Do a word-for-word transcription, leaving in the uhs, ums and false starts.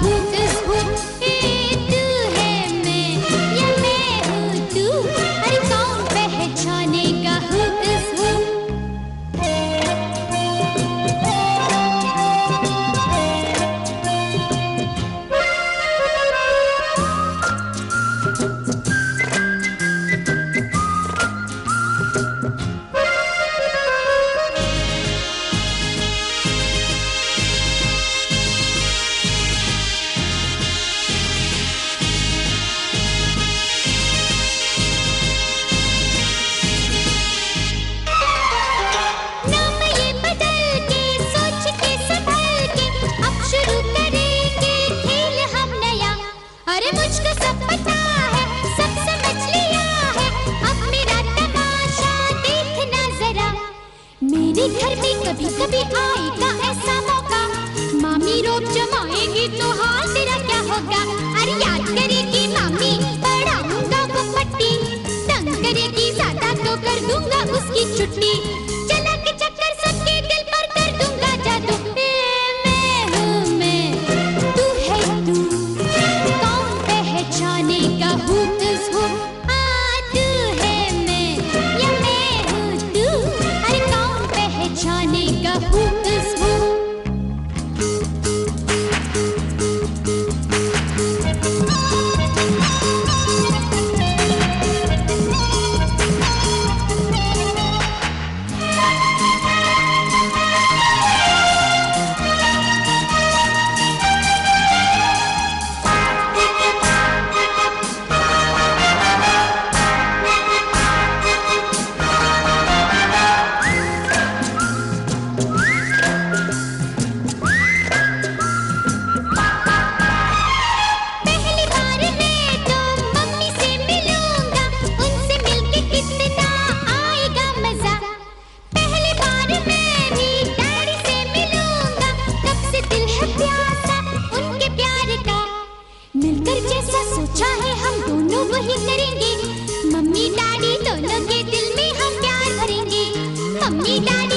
हूँ इस हूँ, ए तू है मैं या मैं हूँ तू, अरे कौन पहचानेगा हूँ इस हूँ। मुझको सब पता है, सब समझ लिया है, अब मेरा तमाशा देखना जरा। मेरे घर में कभी कभी आएगा ऐसा मौका, मामी रोब जमाएगी तो हाल तेरा क्या होगा। अरे याद करेगी मामी पढ़ाऊंगा वो पट्टी, तंग करेगी ज्यादा तो कर दूंगा उसकी छुट्टी। चला के चक्कर सबके दिल पर कर दूंगा जादू। मैं हूँ मैं, तू है तू, पहचानेगा हूँ इस हूँ। हाँ तू है मैं या मैं हूँ तू, अरे कौन पहचानेगा हूँ इस हूँ। मिलकर जैसा सोचा है हम दोनों वही करेंगे, मम्मी डैडी दोनों के दिल में हम प्यार भरेंगे। Mummy daddy